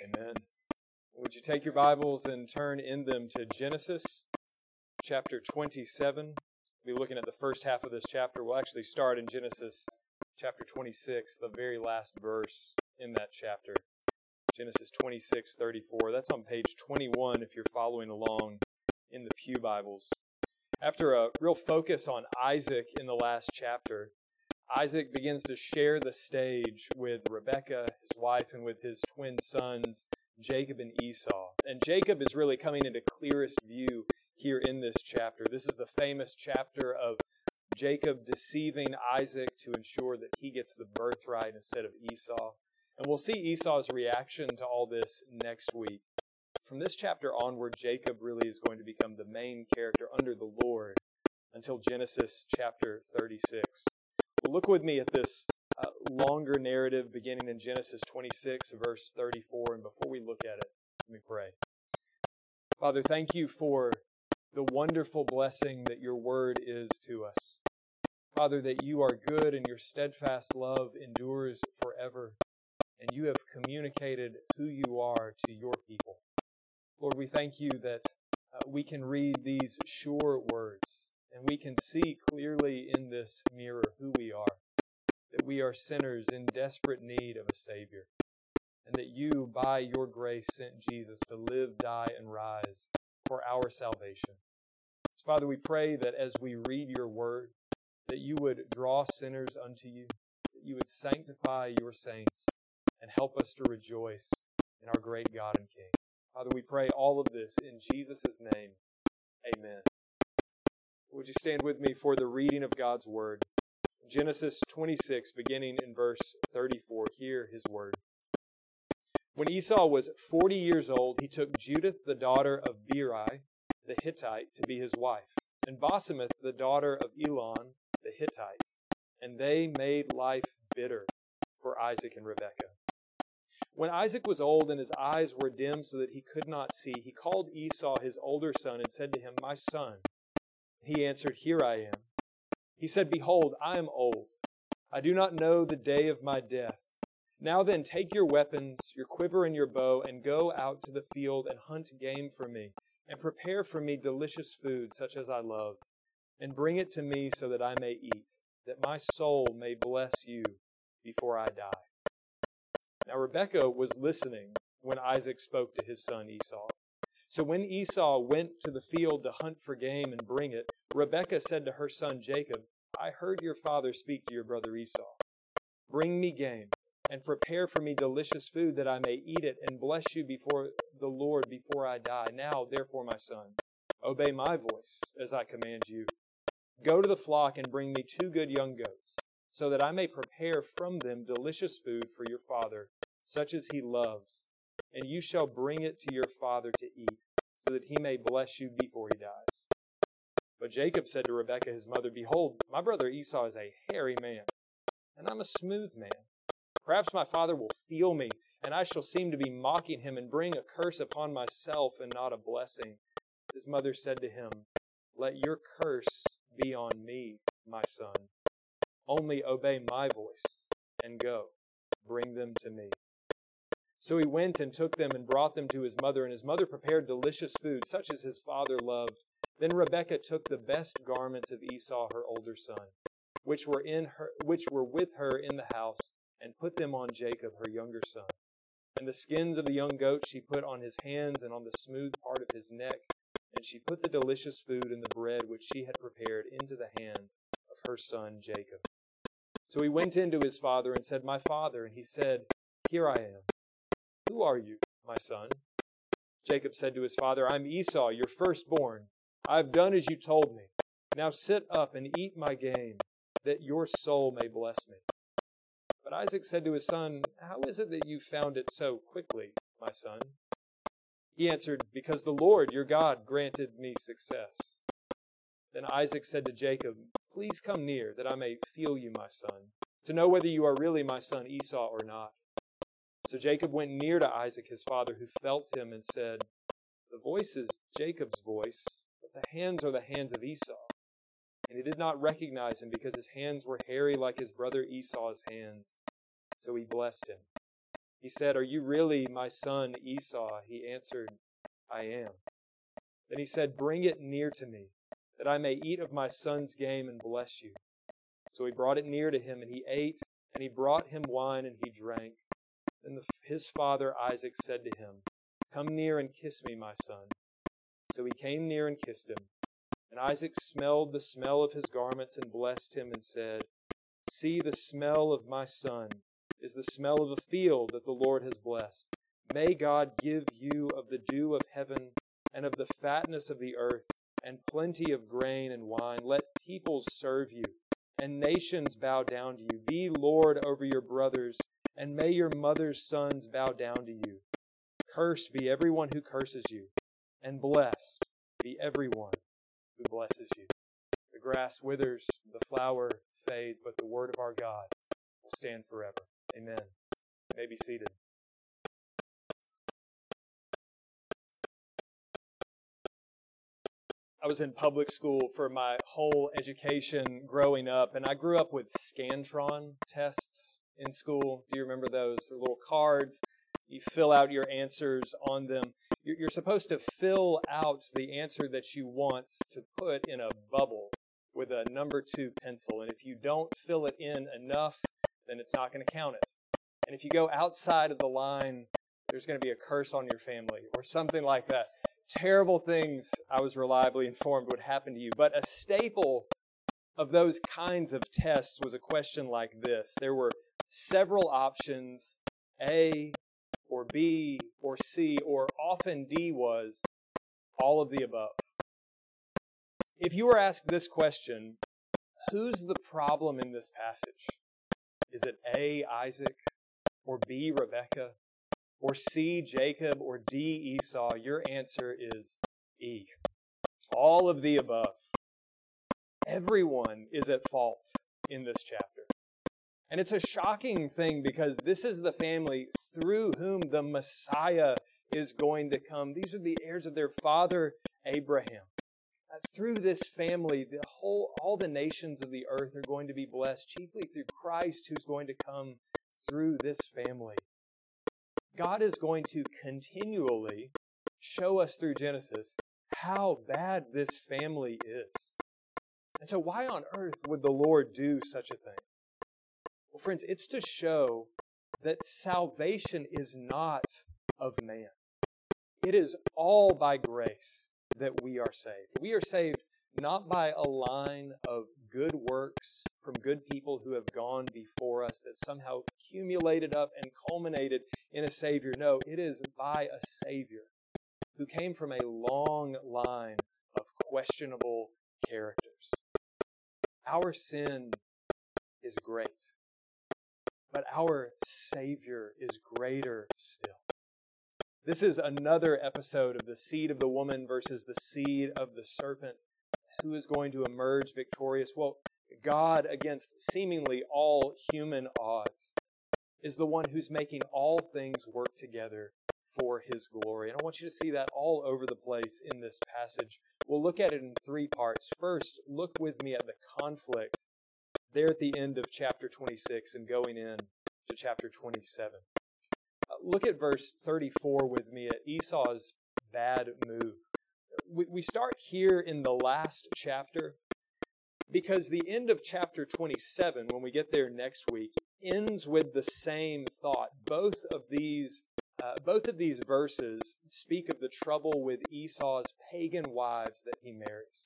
Amen. Would you take your Bibles and turn in them to Genesis chapter 27? We'll be looking at the first half of this chapter. We'll actually start in Genesis chapter 26, the very last verse in that chapter. Genesis 26:34. That's on page 21 if you're following along in the Pew Bibles. After a real focus on Isaac in the last chapter, Isaac begins to share the stage with Rebekah, his wife, and with his twin sons, Jacob and Esau. And Jacob is really coming into clearest view here in this chapter. This is the famous chapter of Jacob deceiving Isaac to ensure that he gets the birthright instead of Esau. And we'll see Esau's reaction to all this next week. From this chapter onward, Jacob really is going to become the main character under the Lord until Genesis chapter 36. Well, look with me at this longer narrative beginning in Genesis 26, verse 34. And before we look at it, let me pray. Father, thank you for the wonderful blessing that your word is to us. Father, that you are good and your steadfast love endures forever. And you have communicated who you are to your people. Lord, we thank you that we can read these sure words and we can see clearly in this mirror who we are, that we are sinners in desperate need of a Savior, and that you, by your grace, sent Jesus to live, die, and rise for our salvation. So, Father, we pray that as we read your word, that you would draw sinners unto you, that you would sanctify your saints, and help us to rejoice in our great God and King. Father, we pray all of this in Jesus' name. Amen. Would you stand with me for the reading of God's Word? Genesis 26, beginning in verse 34. Hear his word. When Esau was 40 years old, he took Judith, the daughter of Beeri, the Hittite, to be his wife, and Basemath, the daughter of Elon, the Hittite. And they made life bitter for Isaac and Rebekah. When Isaac was old and his eyes were dim so that he could not see, he called Esau his older son and said to him, "My son." He answered, "Here I am." He said, "Behold, I am old. I do not know the day of my death. Now then, take your weapons, your quiver and your bow, and go out to the field and hunt game for me, and prepare for me delicious food such as I love, and bring it to me so that I may eat, that my soul may bless you before I die." Now Rebekah was listening when Isaac spoke to his son Esau. So when Esau went to the field to hunt for game and bring it, Rebekah said to her son Jacob, "I heard your father speak to your brother Esau. Bring me game and prepare for me delicious food that I may eat it and bless you before the Lord before I die. Now, therefore, my son, obey my voice as I command you. Go to the flock and bring me 2 good young goats, so that I may prepare from them delicious food for your father, such as he loves. And you shall bring it to your father to eat, so that he may bless you before he dies." But Jacob said to Rebekah his mother, "Behold, my brother Esau is a hairy man, and I'm a smooth man. Perhaps my father will feel me, and I shall seem to be mocking him and bring a curse upon myself and not a blessing." His mother said to him, "Let your curse be on me, my son. Only obey my voice, and go, bring them to me." So he went and took them and brought them to his mother, and his mother prepared delicious food, such as his father loved. Then Rebekah took the best garments of Esau, her older son, which were with her in the house, and put them on Jacob, her younger son. And the skins of the young goat she put on his hands and on the smooth part of his neck, and she put the delicious food and the bread which she had prepared into the hand of her son Jacob. So he went in to his father and said, "My father." And he said, "Here I am." "Who are you, my son?" Jacob said to his father, "I'm Esau, your firstborn. I have done as you told me. Now sit up and eat my game, that your soul may bless me." But Isaac said to his son, "How is it that you found it so quickly, my son?" He answered, "Because the Lord, your God, granted me success." Then Isaac said to Jacob, "Please come near, that I may feel you, my son, to know whether you are really my son Esau or not." So Jacob went near to Isaac his father, who felt him and said, "The voice is Jacob's voice, but the hands are the hands of Esau." And he did not recognize him because his hands were hairy like his brother Esau's hands. So he blessed him. He said, "Are you really my son Esau?" He answered, "I am." Then he said, "Bring it near to me, that I may eat of my son's game and bless you." So he brought it near to him, and he ate, and he brought him wine, and he drank. Then his father Isaac said to him, "Come near and kiss me, my son." So he came near and kissed him. And Isaac smelled the smell of his garments and blessed him and said, "See, the smell of my son is the smell of a field that the Lord has blessed. May God give you of the dew of heaven and of the fatness of the earth and plenty of grain and wine. Let peoples serve you and nations bow down to you. Be Lord over your brothers, and may your mother's sons bow down to you. Cursed be everyone who curses you, and blessed be everyone who blesses you." The grass withers, the flower fades, but the word of our God will stand forever. Amen. You may be seated. I was in public school for my whole education growing up, and I grew up with Scantron tests in school. Do you remember those? They're little cards. You fill out your answers on them. You're supposed to fill out the answer that you want to put in a bubble with a number 2 pencil. And if you don't fill it in enough, then it's not going to count it. And if you go outside of the line, there's going to be a curse on your family or something like that. Terrible things, I was reliably informed, would happen to you. But a staple of those kinds of tests was a question like this. There were several options, A or B or C, or often D was all of the above. If you were asked this question, who's the problem in this passage? Is it A, Isaac, or B, Rebekah, or C, Jacob, or D, Esau? Your answer is E. All of the above. Everyone is at fault in this chapter. And it's a shocking thing because this is the family through whom the Messiah is going to come. These are the heirs of their father, Abraham. Through this family, all the nations of the earth are going to be blessed, chiefly through Christ, who's going to come through this family. God is going to continually show us through Genesis how bad this family is. And so why on earth would the Lord do such a thing? Well, friends, it's to show that salvation is not of man. It is all by grace that we are saved. We are saved not by a line of good works from good people who have gone before us that somehow accumulated up and culminated in a Savior. No, it is by a Savior who came from a long line of questionable characters. Our sin is great, but our Savior is greater still. This is another episode of the seed of the woman versus the seed of the serpent. Who is going to emerge victorious? Well, God, against seemingly all human odds, is the one who's making all things work together for His glory. And I want you to see that all over the place in this passage. We'll look at it in 3 parts. First, look with me at the conflict there at the end of chapter 26 and going in to chapter 27. Look at verse 34 with me at Esau's bad move. We start here in the last chapter because the end of chapter 27, when we get there next week, ends with the same thought. Both of these verses speak of the trouble with Esau's pagan wives that he marries.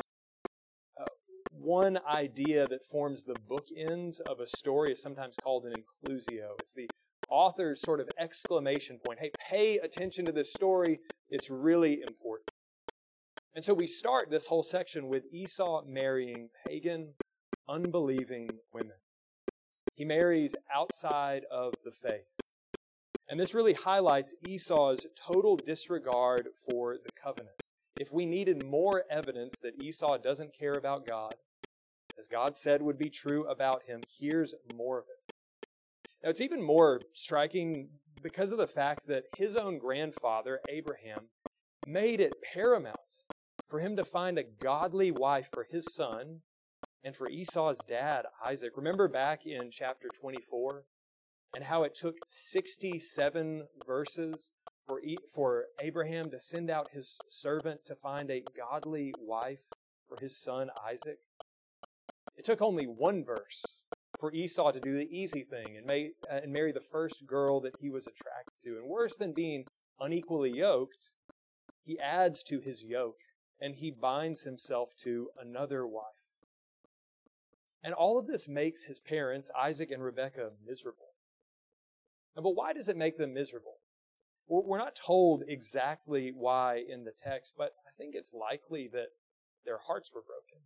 One idea that forms the bookends of a story is sometimes called an inclusio. It's the author's sort of exclamation point. Hey, pay attention to this story. It's really important. And so we start this whole section with Esau marrying pagan, unbelieving women. He marries outside of the faith. And this really highlights Esau's total disregard for the covenant. If we needed more evidence that Esau doesn't care about God, as God said would be true about him, here's more of it. Now, it's even more striking because of the fact that his own grandfather, Abraham, made it paramount for him to find a godly wife for his son and for Esau's dad, Isaac. Remember back in chapter 24, and how it took 67 verses for Abraham to send out his servant to find a godly wife for his son Isaac. It took only one verse for Esau to do the easy thing and marry the first girl that he was attracted to. And worse than being unequally yoked, he adds to his yoke and he binds himself to another wife. And all of this makes his parents, Isaac and Rebekah, miserable. But why does it make them miserable? We're not told exactly why in the text, but I think it's likely that their hearts were broken.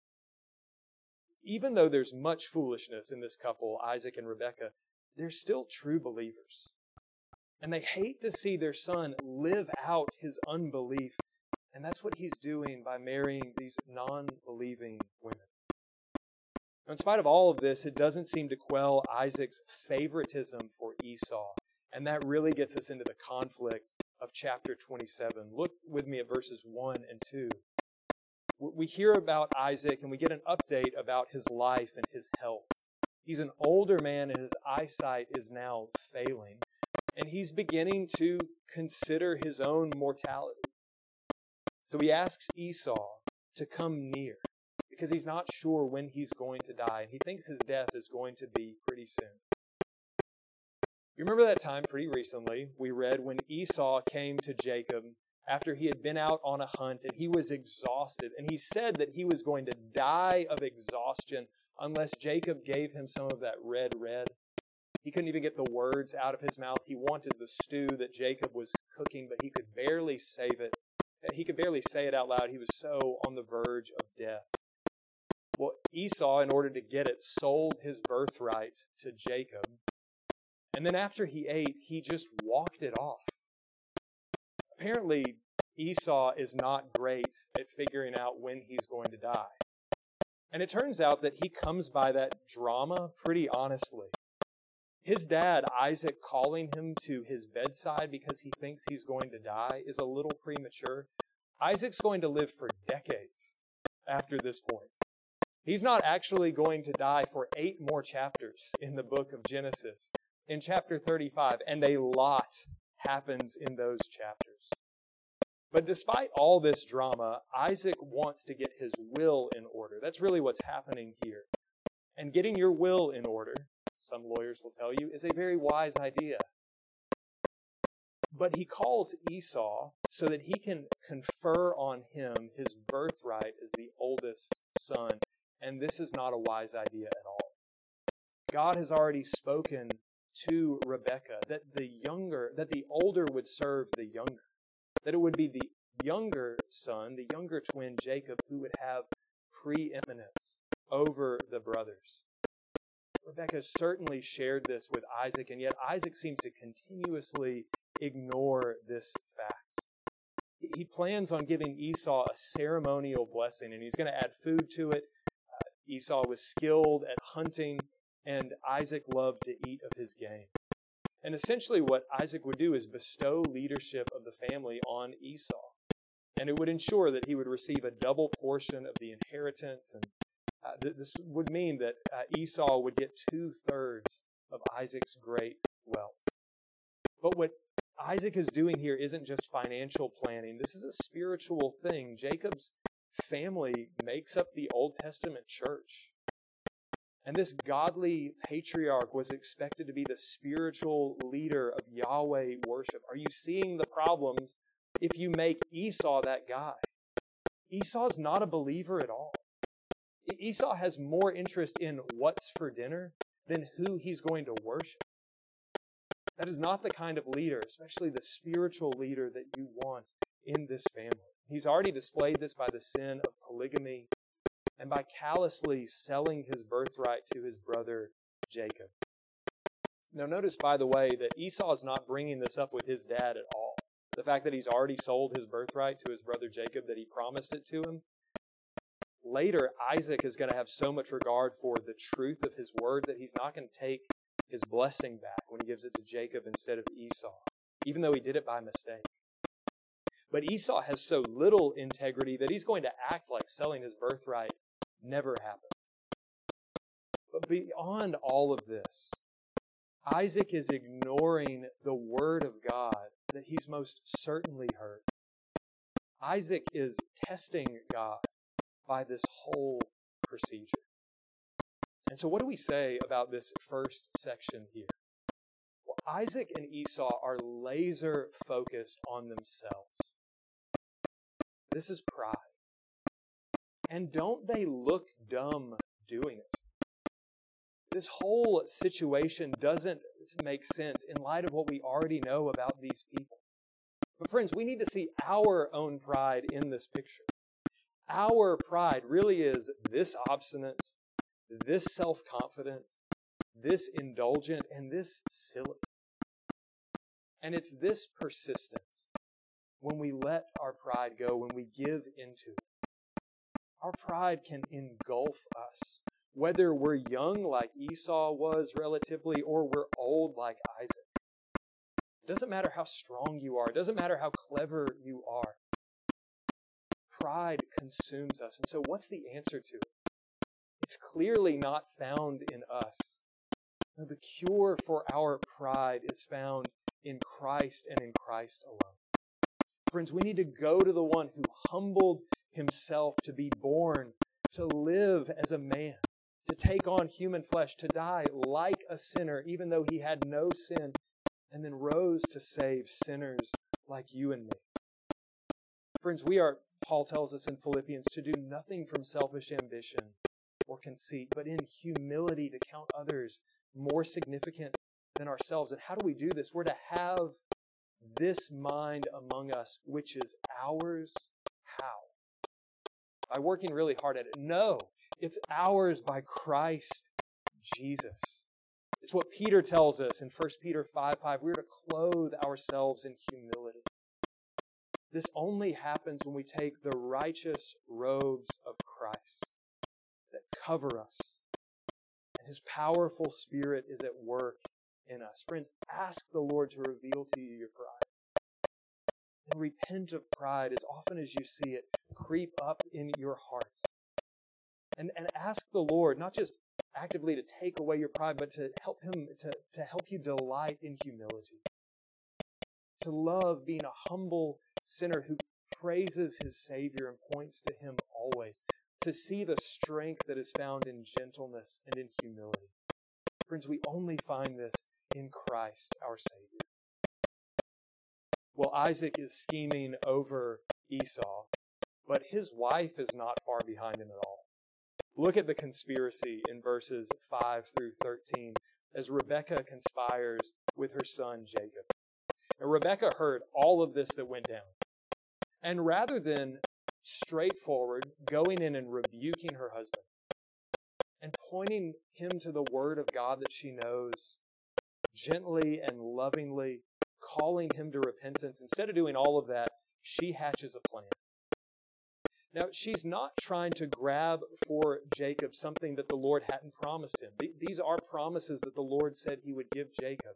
Even though there's much foolishness in this couple, Isaac and Rebekah, they're still true believers. And they hate to see their son live out his unbelief. And that's what he's doing by marrying these non-believing women. In spite of all of this, it doesn't seem to quell Isaac's favoritism for Esau. And that really gets us into the conflict of chapter 27. Look with me at verses 1 and 2. We hear about Isaac and we get an update about his life and his health. He's an older man and his eyesight is now failing. And he's beginning to consider his own mortality. So he asks Esau to come near because he's not sure when he's going to die. And he thinks his death is going to be pretty soon. You remember that time pretty recently we read when Esau came to Jacob after he had been out on a hunt and he was exhausted. And he said that he was going to die of exhaustion unless Jacob gave him some of that red. He couldn't even get the words out of his mouth. He wanted the stew that Jacob was cooking, but he could barely save it. He could barely say it out loud. He was so on the verge of death. Well, Esau, in order to get it, sold his birthright to Jacob. And then after he ate, he just walked it off. Apparently, Esau is not great at figuring out when he's going to die. And it turns out that he comes by that drama pretty honestly. His dad, Isaac, calling him to his bedside because he thinks he's going to die is a little premature. Isaac's going to live for decades after this point. He's not actually going to die for 8 more chapters in the book of Genesis. In chapter 35, and a lot happens in those chapters. But despite all this drama, Isaac wants to get his will in order. That's really what's happening here. And getting your will in order, some lawyers will tell you, is a very wise idea. But he calls Esau so that he can confer on him his birthright as the oldest son. And this is not a wise idea at all. God has already spoken to Rebekah that the older would serve the younger. That it would be the younger son, the younger twin Jacob, who would have preeminence over the brothers. Rebekah certainly shared this with Isaac, and yet Isaac seems to continuously ignore this fact. He plans on giving Esau a ceremonial blessing, and he's going to add food to it. Esau was skilled at hunting, and Isaac loved to eat of his game. And essentially what Isaac would do is bestow leadership of the family on Esau. And it would ensure that he would receive a double portion of the inheritance. And this would mean that Esau would get 2/3 of Isaac's great wealth. But what Isaac is doing here isn't just financial planning. This is a spiritual thing. Jacob's family makes up the Old Testament church. And this godly patriarch was expected to be the spiritual leader of Yahweh worship. Are you seeing the problems if you make Esau that guy? Esau's not a believer at all. Esau has more interest in what's for dinner than who he's going to worship. That is not the kind of leader, especially the spiritual leader that you want in this family. He's already displayed this by the sin of polygamy and by callously selling his birthright to his brother Jacob. Now notice, by the way, that Esau is not bringing this up with his dad at all. The fact that he's already sold his birthright to his brother Jacob, that he promised it to him. Later, Isaac is going to have so much regard for the truth of his word that he's not going to take his blessing back when he gives it to Jacob instead of Esau, even though he did it by mistake. But Esau has so little integrity that he's going to act like selling his birthright never happened. But beyond all of this, Isaac is ignoring the word of God that he's most certainly heard. Isaac is testing God by this whole procedure. And so what do we say about this first section here? Well, Isaac and Esau are laser focused on themselves. This is pride. And don't they look dumb doing it? This whole situation doesn't make sense in light of what we already know about these people. But friends, we need to see our own pride in this picture. Our pride really is this obstinate, this self-confident, this indulgent, and this silly. And it's this persistent when we let our pride go, when we give into it. Our pride can engulf us, whether we're young like Esau was relatively, or we're old like Isaac. It doesn't matter how strong you are. It doesn't matter how clever you are. Pride consumes us. And so what's the answer to it? It's clearly not found in us. No, the cure for our pride is found in Christ and in Christ alone. Friends, we need to go to the one who humbled himself to be born, to live as a man, to take on human flesh, to die like a sinner, even though he had no sin, and then rose to save sinners like you and me. Friends, Paul tells us in Philippians, to do nothing from selfish ambition or conceit, but in humility to count others more significant than ourselves. And how do we do this? We're to have this mind among us, which is ours. How? By working really hard at it? No, it's ours by Christ Jesus. It's what Peter tells us in 1 Peter 5:5. We're to clothe ourselves in humility. This only happens when we take the righteous robes of Christ that cover us. And His powerful Spirit is at work in us. Friends, ask the Lord to reveal to you your pride. And repent of pride as often as you see it creep up in your heart. And ask the Lord, not just actively to take away your pride, but to help Him, to help you delight in humility. To love being a humble sinner who praises his Savior and points to Him always. To see the strength that is found in gentleness and in humility. Friends, we only find this in Christ our Savior. Well, Isaac is scheming over Esau, but his wife is not far behind him at all. Look at the conspiracy in verses 5 through 13 as Rebekah conspires with her son Jacob. And Rebekah heard all of this that went down. And rather than straightforward going in and rebuking her husband and pointing him to the word of God that she knows, gently and lovingly calling him to repentance, instead of doing all of that, she hatches a plan. Now, she's not trying to grab for Jacob something that the Lord hadn't promised him. These are promises that the Lord said He would give Jacob.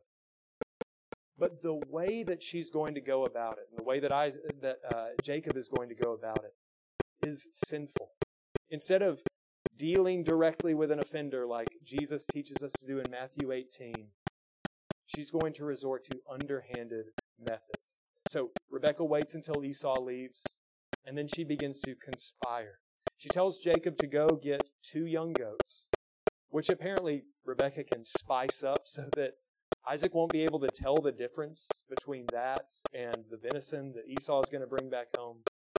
But the way that she's going to go about it, and the way that Jacob is going to go about it, is sinful. Instead of dealing directly with an offender like Jesus teaches us to do in Matthew 18, she's going to resort to underhanded methods. So Rebekah waits until Esau leaves, and then she begins to conspire. She tells Jacob to go get 2 young goats, which apparently Rebekah can spice up so that Isaac won't be able to tell the difference between that and the venison that Esau is going to bring back home.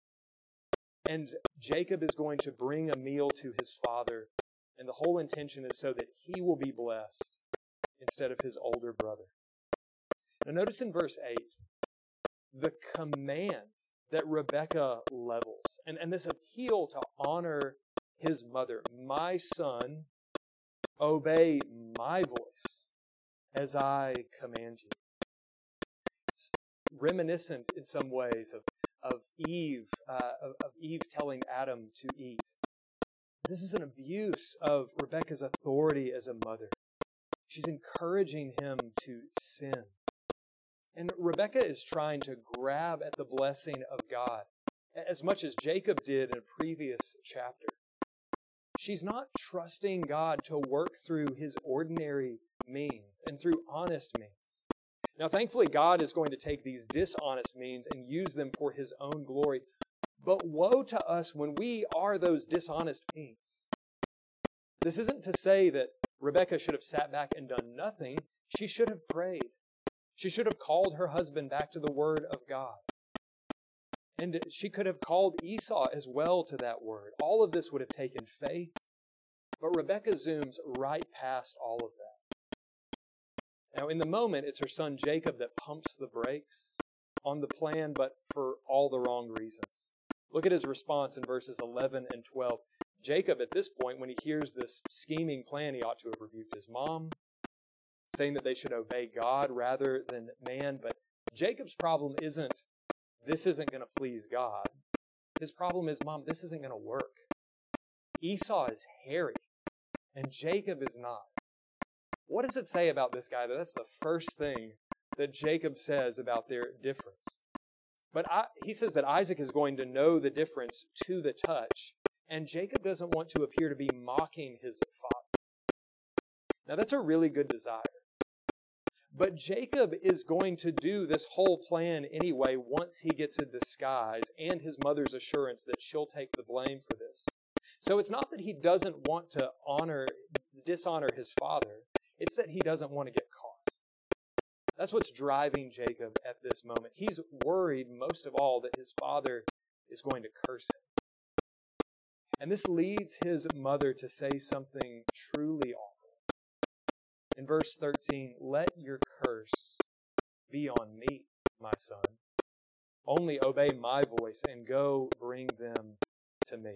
And Jacob is going to bring a meal to his father, and the whole intention is so that he will be blessed instead of his older brother. Now notice in verse 8, the command that Rebekah levels, and this appeal to honor his mother. My son, obey my voice as I command you. It's reminiscent in some ways of Eve telling Adam to eat. This is an abuse of Rebekah's authority as a mother. She's encouraging him to sin. And Rebekah is trying to grab at the blessing of God, as much as Jacob did in a previous chapter. She's not trusting God to work through His ordinary means and through honest means. Now, thankfully, God is going to take these dishonest means and use them for His own glory. But woe to us when we are those dishonest means. This isn't to say that Rebekah should have sat back and done nothing. She should have prayed. She should have called her husband back to the Word of God. And she could have called Esau as well to that word. All of this would have taken faith. But Rebekah zooms right past all of that. Now, in the moment, it's her son Jacob that pumps the brakes on the plan, but for all the wrong reasons. Look at his response in verses 11 and 12. Jacob, at this point, when he hears this scheming plan, he ought to have rebuked his mom, saying that they should obey God rather than man. But Jacob's problem isn't, this isn't going to please God. His problem is, Mom, this isn't going to work. Esau is hairy, and Jacob is not. What does it say about this guy? That's the first thing that Jacob says about their difference. But he says that Isaac is going to know the difference to the touch, and Jacob doesn't want to appear to be mocking his father. Now, that's a really good desire. But Jacob is going to do this whole plan anyway once he gets a disguise and his mother's assurance that she'll take the blame for this. So it's not that he doesn't want to dishonor his father. It's that he doesn't want to get caught. That's what's driving Jacob at this moment. He's worried most of all that his father is going to curse him. And this leads his mother to say something truly awful. In verse 13, let your curse be on me, my son. Only obey my voice and go bring them to me.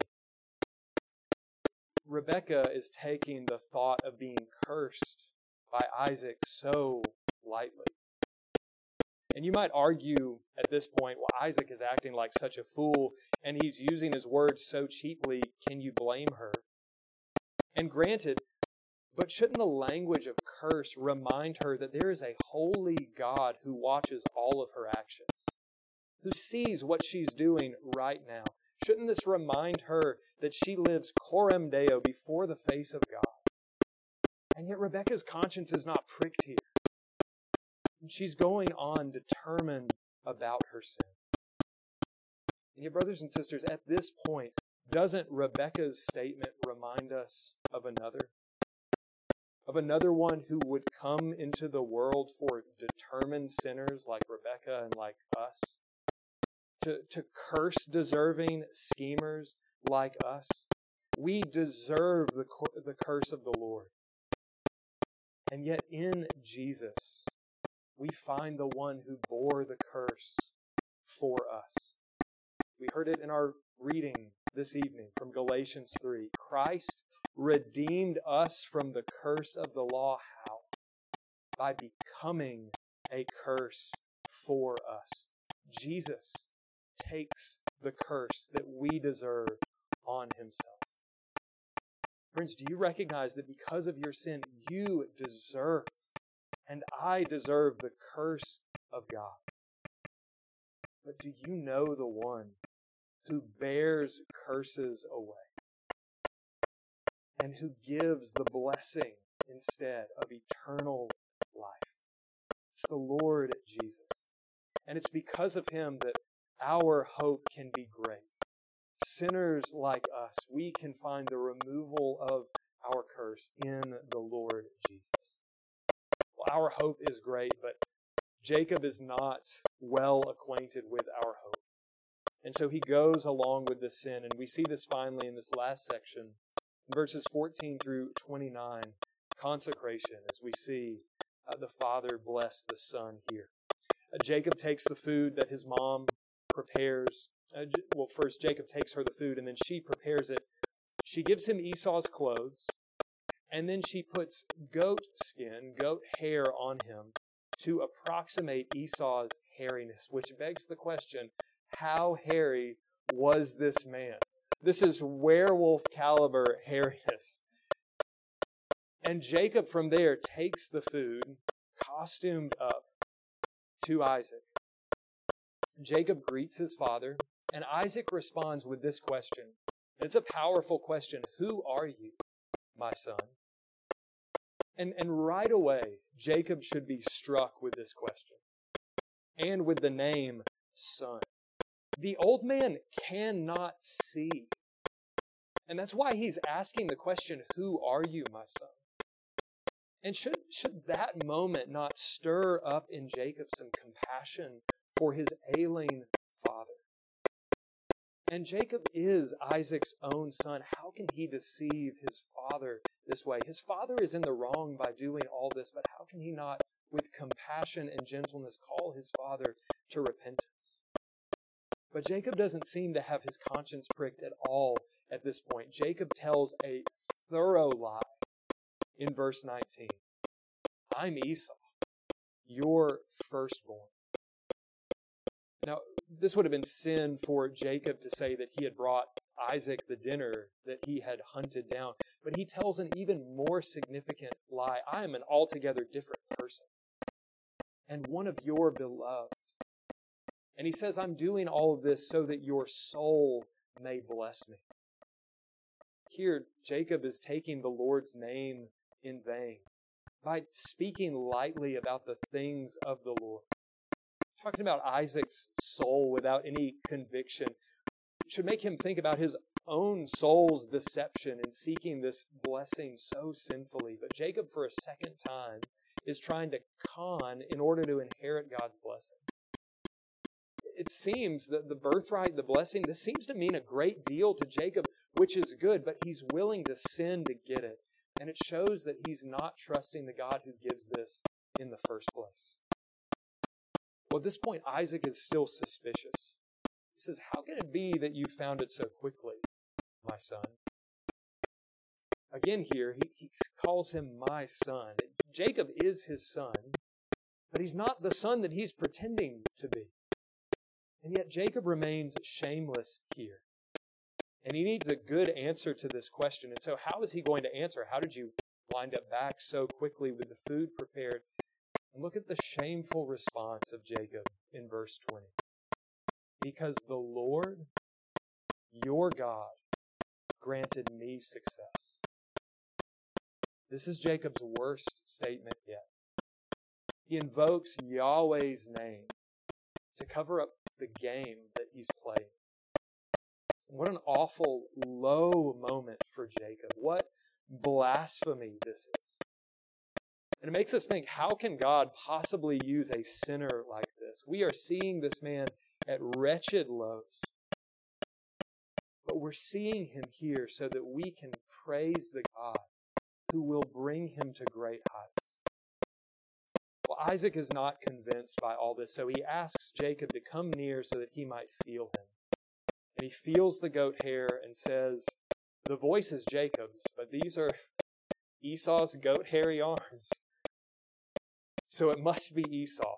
Rebekah is taking the thought of being cursed by Isaac so lightly. And you might argue at this point, well, Isaac is acting like such a fool and he's using his words so cheaply. Can you blame her? And granted, but shouldn't the language of curse remind her that there is a holy God who watches all of her actions, who sees what she's doing right now? Shouldn't this remind her that she lives coram Deo before the face of God? And yet Rebekah's conscience is not pricked here. She's going on determined about her sin. And yet, brothers and sisters, at this point, doesn't Rebekah's statement remind us of another? Of another one who would come into the world for determined sinners like Rebekah and like us? To curse deserving schemers like us? We deserve the curse of the Lord. And yet in Jesus, we find the one who bore the curse for us. We heard it in our reading this evening from Galatians 3. Christ redeemed us from the curse of the law. How? By becoming a curse for us. Jesus takes the curse that we deserve on himself. Friends, do you recognize that because of your sin, you deserve, and I deserve, the curse of God? But do you know the one who bears curses away and who gives the blessing instead of eternal life? It's the Lord Jesus. And it's because of him that our hope can be great. Sinners like us, we can find the removal of our curse in the Lord Jesus. Well, our hope is great, but Jacob is not well acquainted with our hope. And so he goes along with the sin, and we see this finally in this last section, verses 14 through 29, consecration, as we see the Father bless the Son here. Jacob takes the food that his mom prepares. First Jacob takes her the food, and then she prepares it. She gives him Esau's clothes, and then she puts goat hair on him to approximate Esau's hairiness, which begs the question, how hairy was this man? This is werewolf caliber hairiness. And Jacob from there takes the food, costumed up, to Isaac. Jacob greets his father, and Isaac responds with this question. And it's a powerful question. Who are you, my son? And right away, Jacob should be struck with this question and with the name son. The old man cannot see. And that's why he's asking the question, who are you, my son? And should that moment not stir up in Jacob some compassion for his ailing father? And Jacob is Isaac's own son. How can he deceive his father this way? His father is in the wrong by doing all this, but how can he not, with compassion and gentleness, call his father to repentance? But Jacob doesn't seem to have his conscience pricked at all at this point. Jacob tells a thorough lie in verse 19. I'm Esau, your firstborn. Now, this would have been sin for Jacob to say that he had brought Isaac the dinner that he had hunted down. But he tells an even more significant lie. I am an altogether different person and one of your beloved. And he says, I'm doing all of this so that your soul may bless me. Here, Jacob is taking the Lord's name in vain by speaking lightly about the things of the Lord. Talking about Isaac's soul without any conviction should make him think about his own soul's deception in seeking this blessing so sinfully. But Jacob, for a second time, is trying to con in order to inherit God's blessing. It seems that the birthright, the blessing, this seems to mean a great deal to Jacob, which is good, but he's willing to sin to get it. And it shows that he's not trusting the God who gives this in the first place. Well, at this point, Isaac is still suspicious. He says, how can it be that you found it so quickly, my son? Again here, he calls him my son. Jacob is his son, but he's not the son that he's pretending to be. And yet Jacob remains shameless here. And he needs a good answer to this question. And so how is he going to answer? How did you wind up back so quickly with the food prepared? And look at the shameful response of Jacob in verse 20. Because the Lord, your God, granted me success. This is Jacob's worst statement yet. He invokes Yahweh's name to cover up the game that he's playing. What an awful, low moment for Jacob. What blasphemy this is. And it makes us think, how can God possibly use a sinner like this? We are seeing this man at wretched lows. But we're seeing him here so that we can praise the God who will bring him to great heights. Well, Isaac is not convinced by all this, so he asks Jacob to come near so that he might feel him. And he feels the goat hair and says, the voice is Jacob's, but these are Esau's goat hairy arms. So it must be Esau.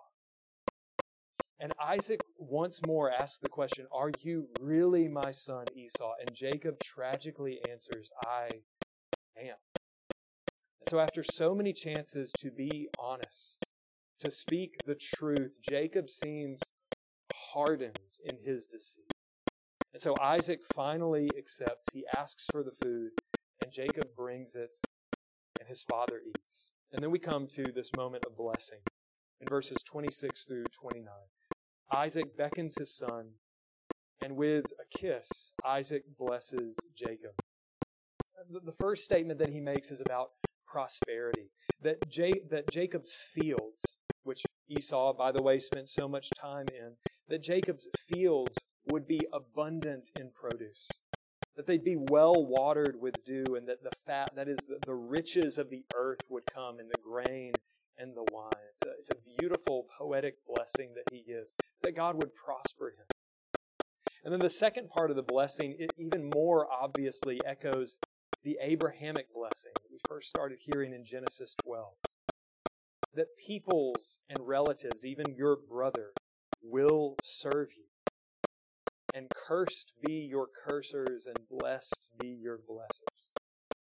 And Isaac once more asks the question, are you really my son Esau? And Jacob tragically answers, I am. And so after so many chances to be honest, to speak the truth, Jacob seems hardened in his deceit. And so Isaac finally accepts. He asks for the food, and Jacob brings it, and his father eats. And then we come to this moment of blessing in verses 26 through 29. Isaac beckons his son, and with a kiss, Isaac blesses Jacob. The first statement that he makes is about prosperity, that Jacob's fields, which Esau, by the way, spent so much time in, that Jacob's fields would be abundant in produce, that they'd be well watered with dew, and that the fat, that is the riches of the earth, would come in the grain and the wine. It's a beautiful poetic blessing that he gives, that God would prosper him. And then the second part of the blessing, it even more obviously echoes the Abrahamic blessing that we first started hearing in Genesis 12. That peoples and relatives, even your brother, will serve you. And cursed be your cursers, and blessed be your blessers.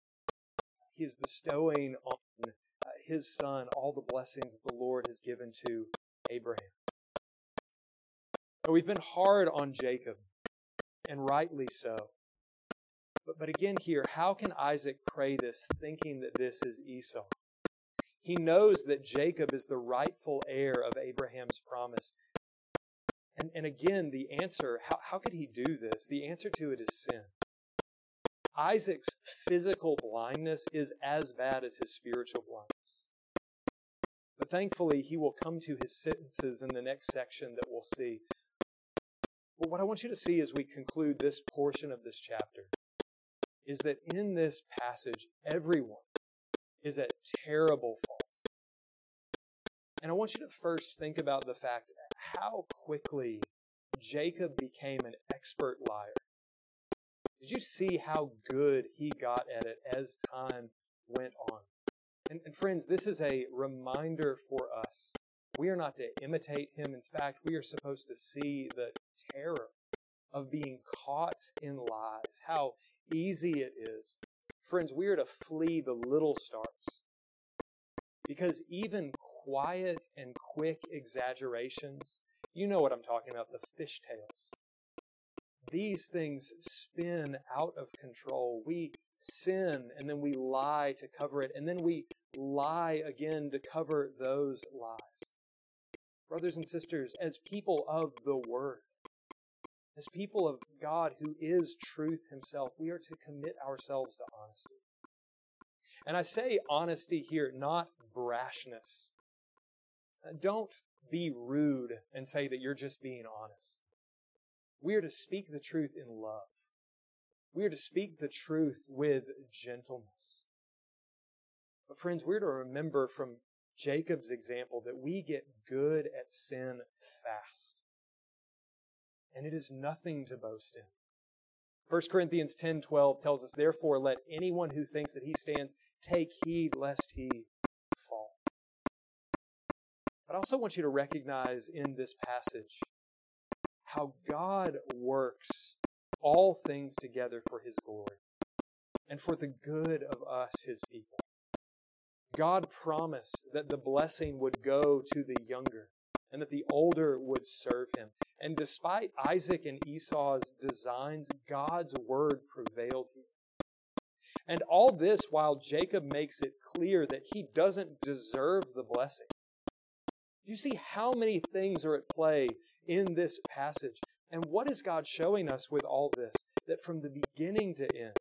He is bestowing on his son all the blessings that the Lord has given to Abraham. But we've been hard on Jacob, and rightly so. But again here, how can Isaac pray this thinking that this is Esau? He knows that Jacob is the rightful heir of Abraham's promise. And again, the answer, how could he do this? The answer to it is sin. Isaac's physical blindness is as bad as his spiritual blindness. But thankfully, he will come to his sentences in the next section that we'll see. But what I want you to see as we conclude this portion of this chapter is that in this passage, everyone is at terrible fault. And I want you to first think about the fact how quickly Jacob became an expert liar. Did you see how good he got at it as time went on? And friends, this is a reminder for us. We are not to imitate him. In fact, we are supposed to see the terror of being caught in lies, how easy it is. Friends, we are to flee the little starts. Because even quiet and quick exaggerations, you know what I'm talking about, the fishtails. These things spin out of control. We sin and then we lie to cover it, and then we lie again to cover those lies. Brothers and sisters, as people of the Word, as people of God who is truth himself, we are to commit ourselves to honesty. And I say honesty here, not brashness. Don't be rude and say that you're just being honest. We are to speak the truth in love. We are to speak the truth with gentleness. But friends, we're to remember from Jacob's example that we get good at sin fast. And it is nothing to boast in. 1 Corinthians 10:12 tells us, "Therefore let anyone who thinks that he stands take heed lest he fall." But I also want you to recognize in this passage how God works all things together for his glory and for the good of us, his people. God promised that the blessing would go to the younger and that the older would serve him. And despite Isaac and Esau's designs, God's word prevailed here. And all this while Jacob makes it clear that he doesn't deserve the blessing. Do you see how many things are at play in this passage? And what is God showing us with all this? That from the beginning to end,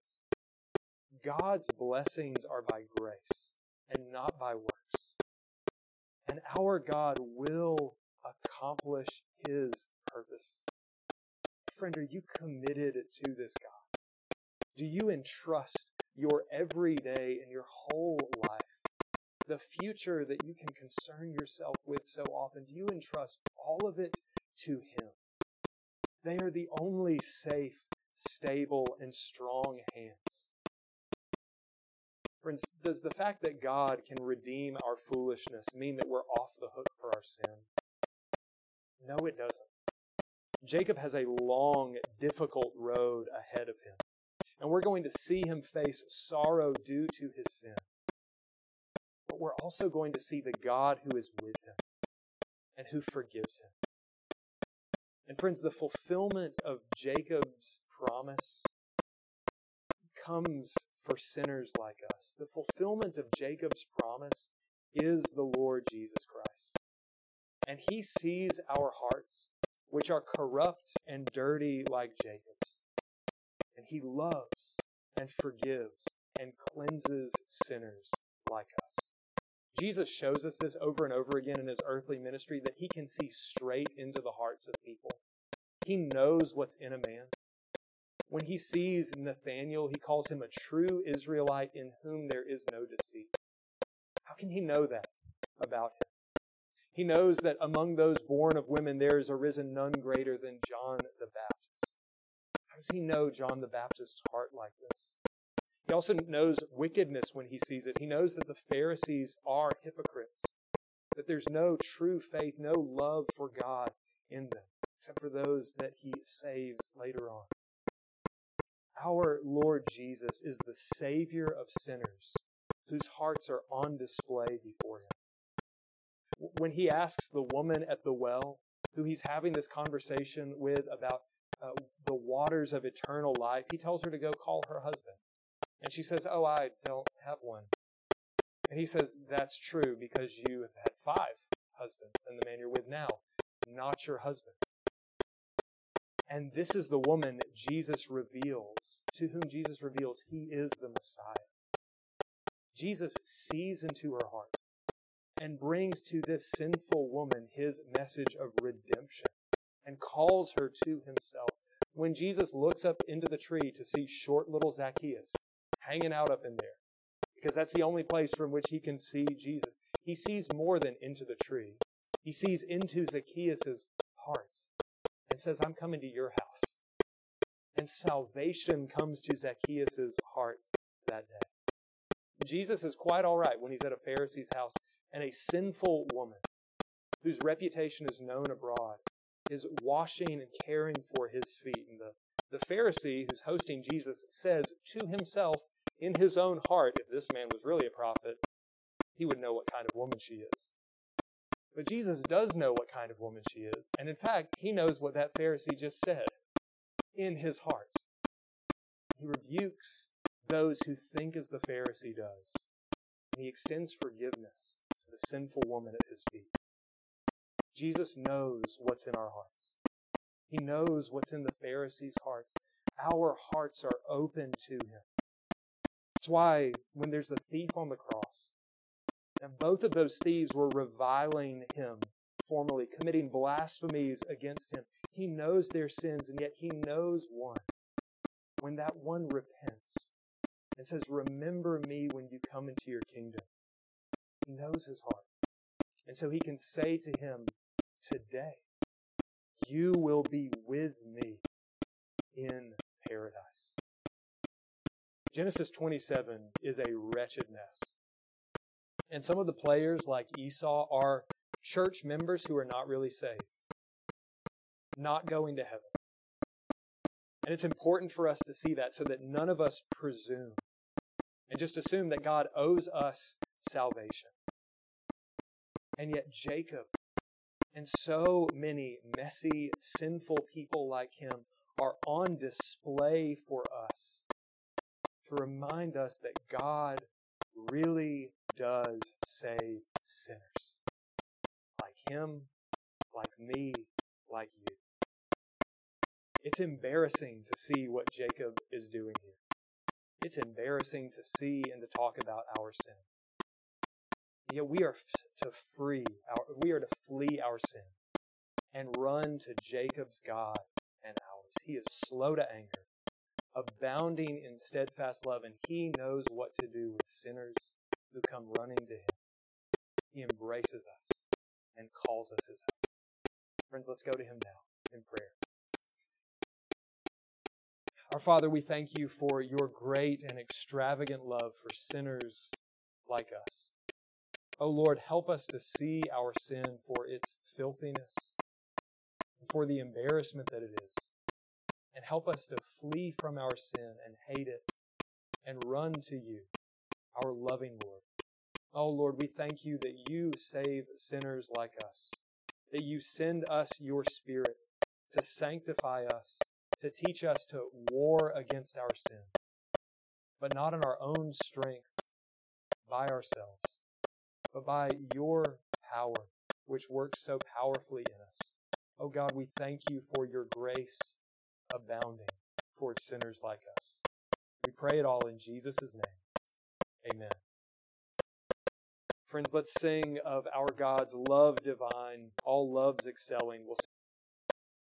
God's blessings are by grace and not by works. And our God will accomplish his purpose. Friend, are you committed to this God? Do you entrust your everyday and your whole life, the future that you can concern yourself with so often, do you entrust all of it to him? They are the only safe, stable, and strong hands. Friends, does the fact that God can redeem our foolishness mean that we're off the hook for our sin? No, it doesn't. Jacob has a long, difficult road ahead of him. And we're going to see him face sorrow due to his sin. But we're also going to see the God who is with him and who forgives him. And friends, the fulfillment of Jacob's promise comes for sinners like us. The fulfillment of Jacob's promise is the Lord Jesus Christ. And he sees our hearts, which are corrupt and dirty like Jacob's. And he loves and forgives and cleanses sinners like us. Jesus shows us this over and over again in his earthly ministry, that he can see straight into the hearts of people. He knows what's in a man. When he sees Nathanael, he calls him a true Israelite in whom there is no deceit. How can he know that about him? He knows that among those born of women there is arisen none greater than John the Baptist. How does he know John the Baptist's heart like this? He also knows wickedness when he sees it. He knows that the Pharisees are hypocrites, that there's no true faith, no love for God in them, except for those that he saves later on. Our Lord Jesus is the Savior of sinners whose hearts are on display before him. When he asks the woman at the well, who he's having this conversation with about the waters of eternal life, he tells her to go call her husband. And she says, "Oh, I don't have one." And he says, "That's true because you have had 5 husbands, and the man you're with now, not your husband." And this is the woman that Jesus reveals, to whom Jesus reveals he is the Messiah. Jesus sees into her heart and brings to this sinful woman his message of redemption and calls her to himself. When Jesus looks up into the tree to see short little Zacchaeus hanging out up in there, because that's the only place from which he can see Jesus, he sees more than into the tree. He sees into Zacchaeus' heart and says, "I'm coming to your house." And salvation comes to Zacchaeus' heart that day. Jesus is quite all right when he's at a Pharisee's house and a sinful woman whose reputation is known abroad is washing and caring for his feet. And the Pharisee who's hosting Jesus says to himself in his own heart, if this man was really a prophet, he would know what kind of woman she is. But Jesus does know what kind of woman she is. And in fact, he knows what that Pharisee just said in his heart. He rebukes those who think as the Pharisee does. And he extends forgiveness to the sinful woman at his feet. Jesus knows what's in our hearts. He knows what's in the Pharisees' hearts. Our hearts are open to him. That's why when there's the thief on the cross, and both of those thieves were reviling him formerly, committing blasphemies against him. He knows their sins, and yet he knows one. When that one repents and says, "Remember me when you come into your kingdom," he knows his heart. And so he can say to him, "Today, you will be with me in paradise." Genesis 27 is a wretched mess. And some of the players, like Esau, are church members who are not really saved, not going to heaven. And it's important for us to see that so that none of us presume and just assume that God owes us salvation. And yet Jacob and so many messy, sinful people like him are on display for us to remind us that God really does save sinners like him, like me, like you. It's embarrassing to see what Jacob is doing here. It's embarrassing to see and to talk about our sin. Yet we are to flee our sin and run to Jacob's God and ours. He is slow to anger, abounding in steadfast love, and he knows what to do with sinners who come running to him. He embraces us and calls us his own. Friends, let's go to him now in prayer. Our Father, we thank you for your great and extravagant love for sinners like us. Oh Lord, help us to see our sin for its filthiness, for the embarrassment that it is, and help us to flee from our sin and hate it and run to you, our loving Lord. Oh Lord, we thank you that you save sinners like us, that you send us your Spirit to sanctify us, to teach us to war against our sin, but not in our own strength by ourselves, but by your power, which works so powerfully in us. Oh God, we thank you for your grace abounding towards sinners like us. We pray it all in Jesus' name. Amen. Friends, let's sing of our God's love divine, all loves excelling. We'll